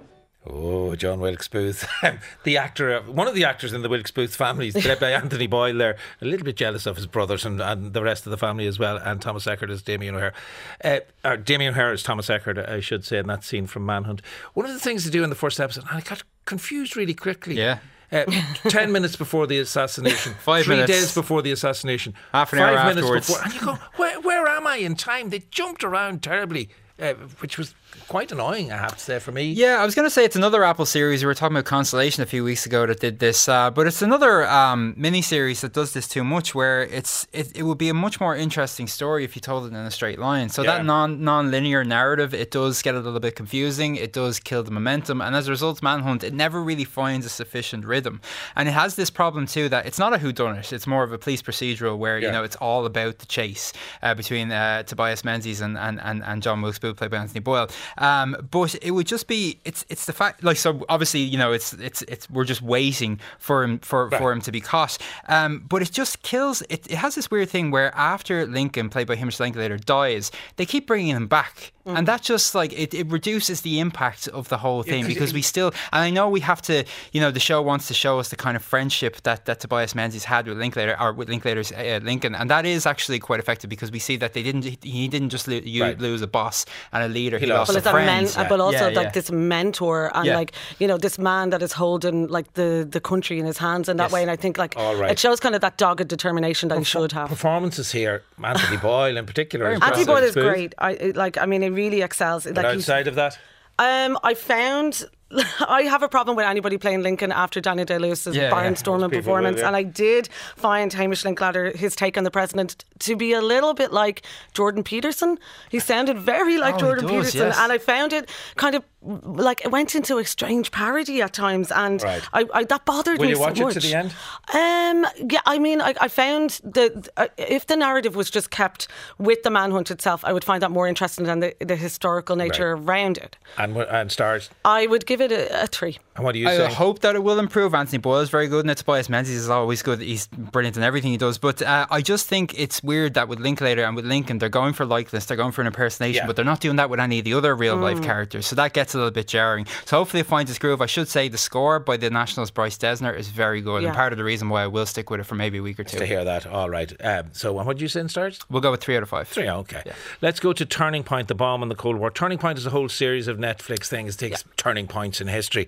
Oh, John Wilkes Booth. The actor, one of the actors in the Wilkes Booth family, played by Anthony Boyle there. A little bit jealous of his brothers and, and the rest of the family as well. And Thomas Eckert as Damien O'Hare. Uh, or Damien O'Hare as Thomas Eckert, I should say, in that scene from Manhunt. One of the things they do in the first episode, and I got confused really quickly. Yeah. Uh, ten minutes before the assassination, Five three minutes. days before the assassination, Half an five hour minutes afterwards. before, and you go, where, where am I in time? They jumped around terribly, uh, which was quite annoying, I have to say, for me. Yeah, I was going to say it's another Apple series. We were talking about Constellation a few weeks ago that did this, uh, but it's another um, mini-series that does this too much, where it's it, it would be a much more interesting story if you told it in a straight line. So Yeah. that non, non-linear narrative, it does get a little bit confusing. It does kill the momentum. And as a result, Manhunt, it never really finds a sufficient rhythm. And it has this problem too that it's not a whodunit. It's more of a police procedural where, Yeah. you know, it's all about the chase uh, between uh, Tobias Menzies and, and, and, and John Wilkes Booth, played by Anthony Boyle. Um, but it would just be it's it's the fact, like, so obviously, you know, it's it's it's we're just waiting for him for, Right. for him to be caught. Um, but it just kills it. It has this weird thing where after Lincoln, played by Hamish Linklater, dies, they keep bringing him back. And that just like it, it reduces the impact of the whole thing, 'cause because it- we still, and I know we have to, you know, the show wants to show us the kind of friendship that, that Tobias Menzies had with Linklater, or with Linklater's uh, Lincoln, and that is actually quite effective because we see that they didn't he didn't just lo- you Right. lose a boss and a leader, he, He lost lost a But it's a men, friend. but also Yeah, like yeah. this mentor and Yeah. like, you know, this man that is holding like the, the country in his hands in that Yes. way. And I think like All right. it shows kind of that dogged determination that he should have. Performances here, Anthony Boyle in particular. as well. Anthony Boyle is Booth. great. I it- like. I mean, he really excels. But Like he's- outside of that, Um, I found I have a problem with anybody playing Lincoln after Daniel Day-Lewis's Yeah, yeah. barnstorming Most people performance, will, yeah. and I did find Hamish Linklater, his take on the president, to be a little bit like Jordan Peterson. He sounded very like Oh, he Jordan does, Peterson, yes. and I found it kind of like it went into a strange parody at times, and Right. I, I that bothered will me you so watch it much. to the end? Um, yeah, I mean, I, I found that uh, if the narrative was just kept with the manhunt itself, I would find that more interesting than the, the historical nature Right. around it. And and stars. I would give it a, a three. And what do you I say? hope that it will improve. Anthony Boyle is very good, and Tobias Menzies is always good. He's brilliant in everything he does. But uh, I just think it's weird that with Linklater and with Lincoln, they're going for likeness, they're going for an impersonation, Yeah. but they're not doing that with any of the other real life characters. So that gets a little bit jarring. So hopefully it finds its groove. I should say the score by the Nationals' Bryce Desner is very good, Yeah. and part of the reason why I will stick with it for maybe a week or two. to hear that. All right. Um, so what did you say in stars? We'll go with three out of five. Three, okay. Let's go to Turning Point, The Bomb in the Cold War. Turning Point is a whole series of Netflix things, takes turning points in history.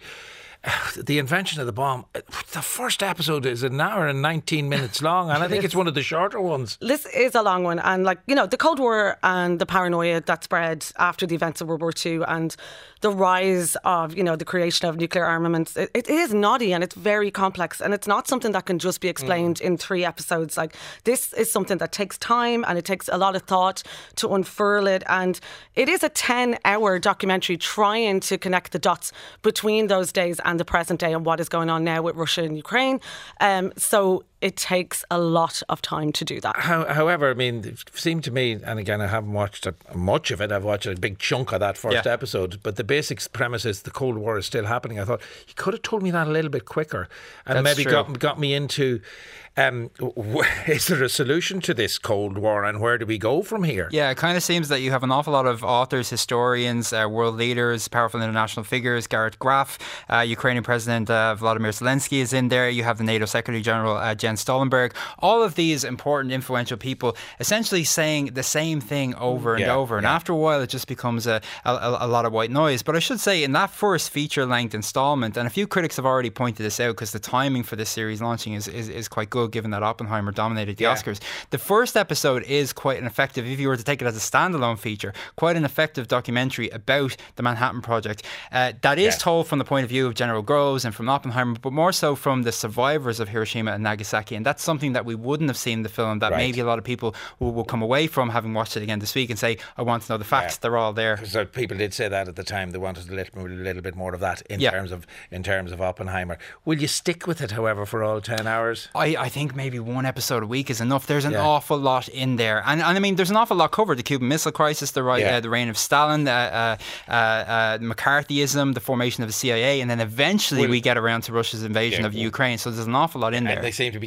The invention of the bomb, the first episode is an hour and nineteen minutes long, and I think it's one of the shorter ones. This is a long one, and like you know, the Cold War and the paranoia that spread after the events of World War Two and the rise of you know the creation of nuclear armaments. It, it is naughty and it's very complex, and it's not something that can just be explained mm. in three episodes. Like this is something that takes time and it takes a lot of thought to unfurl it, and it is a ten-hour documentary trying to connect the dots between those days and the present day and what is going on now with Russia and Ukraine. Um, so it takes a lot of time to do that. How, however, I mean, it seemed to me, and again, I haven't watched a, much of it. I've watched a big chunk of that first Yeah. episode, but the basic premise is the Cold War is still happening. I thought you could have told me that a little bit quicker, and That's maybe true. got got me into. Um, w- is there a solution to this Cold War, and where do we go from here? Yeah, it kind of seems that you have an awful lot of authors, historians, uh, world leaders, powerful international figures. Garrett Graff, uh, Ukrainian President uh, Vladimir Zelensky is in there. You have the NATO Secretary General uh, Jens Stoltenberg. All of these important, influential people essentially saying the same thing over and Yeah, over. And yeah. after a while, it just becomes a, a, a lot of white noise. But I should say, in that first feature-length installment, and a few critics have already pointed this out because the timing for this series launching is, is, is quite good, given that Oppenheimer dominated the Yeah. Oscars. The first episode is quite an effective, if you were to take it as a standalone feature, quite an effective documentary about the Manhattan Project uh, that is Yeah. told from the point of view of General Groves and from Oppenheimer, but more so from the survivors of Hiroshima and Nagasaki. And that's something that we wouldn't have seen in the film, that Right. maybe a lot of people will, will come away from having watched it again this week and say, I want to know the facts. Yeah. They're all there. So people did say that at the time. They wanted a little, a little bit more of that in Yeah. terms of in terms of Oppenheimer. Will you stick with it, however, for all ten hours? I, I think maybe one episode a week is enough. There's an Yeah. awful lot in there, and, and I mean, there's an awful lot covered: the Cuban Missile Crisis, the right, Yeah. uh, the reign of Stalin, uh, uh, uh, McCarthyism, the formation of the C I A, and then eventually Will- we get around to Russia's invasion Yeah, of well- Ukraine. So there's an awful lot in And there. they seem to be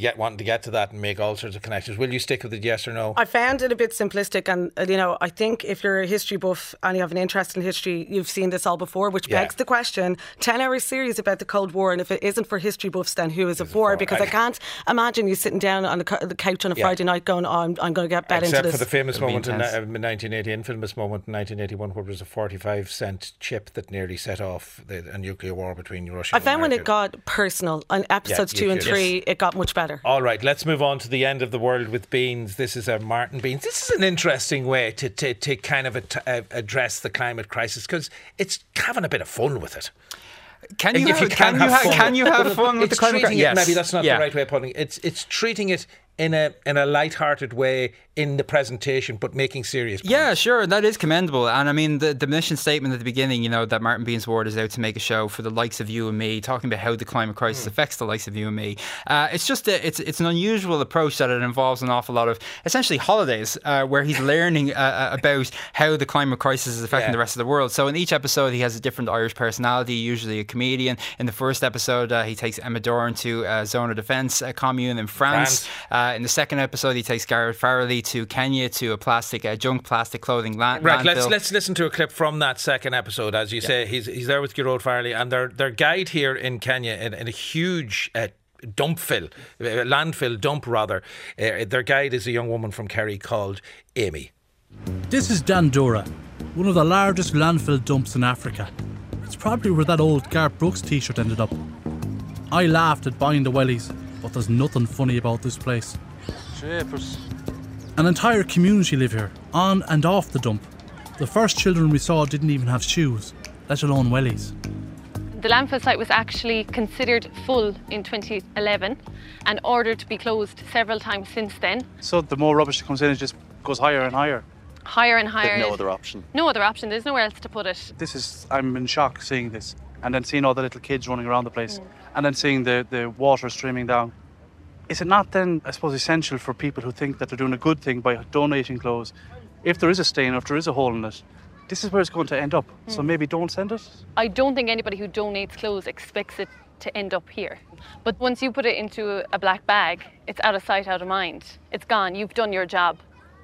get wanting to get to that and make all sorts of connections. Will you stick with it, yes or no? I found it a bit simplistic, and uh, you know, I think if you're a history buff and you have an interest in history, you've seen this all before, which Yeah. begs the question: ten-hour series about the Cold War, and if it isn't for history buffs, then who is it for? Because I can't imagine you sitting down on the, co- the couch on a Yeah. Friday night going, "Oh, I'm, I'm going to get bet into Except this." for the famous It'll be moment in intense. ni- uh, nineteen eighty, infamous moment in nineteen eighty-one, where there was a forty-five cent chip that nearly set off the, a nuclear war between Russia I and found when America. it got personal on episodes Yeah, two you and could- three, it got much better. All right, let's move on to the end of the world with Beans. This is a Martin Beans. This is an interesting way to to, to kind of at, uh, address the climate crisis, because it's having a bit of fun with it. Can you If have, can, you ha- can you have fun with it's the climate treating crisis? it, Yes. maybe that's not Yeah. the right way of putting it. It's it's treating it in a in a light-hearted way in the presentation, but making serious points. Yeah, sure, that is commendable. And I mean, the, the mission statement at the beginning, you know, that Martin Beans Ward is out to make a show for the likes of you and me, talking about how the climate crisis mm. affects the likes of you and me. Uh, it's just a, it's it's an unusual approach that it involves an awful lot of essentially holidays, uh, where he's learning uh, about how the climate crisis is affecting Yeah. the rest of the world. So in each episode, he has a different Irish personality, usually a comedian. In the first episode, uh, he takes Emma Doran to a zone of defence a commune in France. France. Uh, in the second episode, he takes Garrett Farrelly to Kenya to a plastic, uh, junk plastic clothing la- Right, landfill. let's let's listen to a clip from that second episode. As you yeah. say, he's he's there with Gerard Farley, and their their guide here in Kenya in, in a huge uh, dump fill, uh, landfill dump rather. Uh, their guide is a young woman from Kerry called Amy. This is Dandora, one of the largest landfill dumps in Africa. It's probably where that old Garth Brooks t-shirt ended up. I laughed at buying the wellies, but there's nothing funny about this place. Shapers. An entire community live here, on and off the dump. The first children we saw didn't even have shoes, let alone wellies. The landfill site was actually considered full in twenty eleven and ordered to be closed several times since then. So the more rubbish that comes in, it just goes higher and higher. Higher and higher. There's no other option. No other option. There's nowhere else to put it. This is, I'm in shock seeing this. And then seeing all the little kids running around the place. Mm. And then seeing the, the water streaming down. Is it not then, I suppose, essential for people who think that they're doing a good thing by donating clothes? If there is a stain or if there is a hole in it, this is where it's going to end up. Mm. So maybe don't send it? I don't think anybody who donates clothes expects it to end up here. But once you put it into a black bag, it's out of sight, out of mind. It's gone. You've done your job.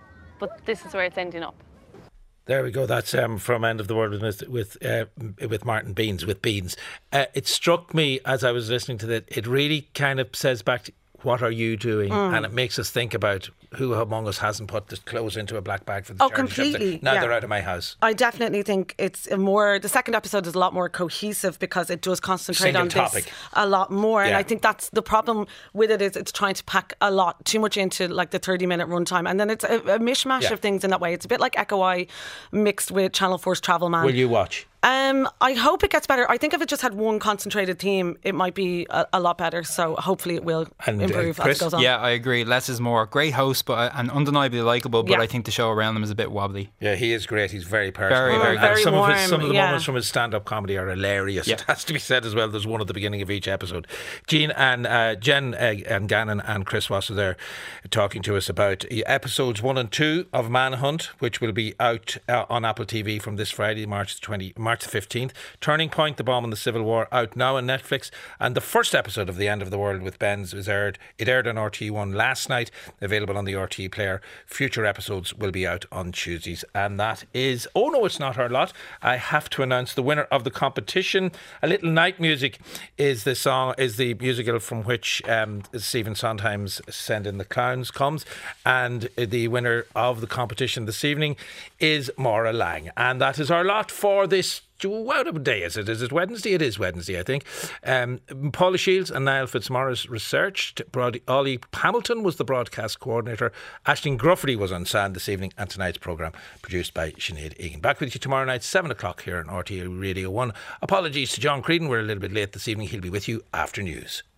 But this is where it's ending up. There we go. That's um, from End of the World with with uh, with Martin Beans, with Beans. Uh, it struck me as I was listening to that, it really kind of says back to what are you doing? Mm. And it makes us think about who among us hasn't put the clothes into a black bag for the oh, charity completely. Shop. Now yeah. they're out of my house. I definitely think it's a more, the second episode is a lot more cohesive because it does concentrate Single on topic. this a lot more. Yeah. And I think that's the problem with it, is it's trying to pack a lot too much into like the thirty minute runtime. And then it's a, a mishmash yeah. of things in that way. It's a bit like Echo Eye mixed with Channel four's Travel Man. Will you watch? Um, I hope it gets better. I think if it just had one concentrated theme, it might be a, a lot better. So hopefully it will and, improve uh, as it goes on. Yeah, I agree. Less is more. Great host, but uh, and undeniably likeable. But yeah. I think the show around him is a bit wobbly. Yeah, he is great. He's very personal. Very, very, and very some warm. of his some of the yeah. moments from his stand-up comedy are hilarious. Yeah. It has to be said as well. There's one at the beginning of each episode. Jean and uh, Jen uh, and Gannon and Chris Wass are there talking to us about episodes one and two of Manhunt, which will be out uh, on Apple T V from this Friday, March twenty, March fifteenth. Turning Point: The Bomb in the Civil War, out now on Netflix. And the first episode of The End of the World with Benz was aired. It aired on R T E one last night, available on the R T E player. Future episodes will be out on Tuesdays. And that is, oh no, it's not our lot. I have to announce the winner of the competition. A Little Night Music is the song, is the musical from which um, Stephen Sondheim's Send in the Clowns comes. And the winner of the competition this evening is Maura Lang. And that is our lot for this. What day is it? Is it Wednesday? It is Wednesday, I think. Um, Paula Shields and Niall Fitzmaurice researched. Broad- Ollie Hamilton was the broadcast coordinator. Aisling Grufferty was on sound this evening. And tonight's programme produced by Sinead Egan. Back with you tomorrow night, seven o'clock here on R T E Radio one. Apologies to John Creedon. We're a little bit late this evening. He'll be with you after news.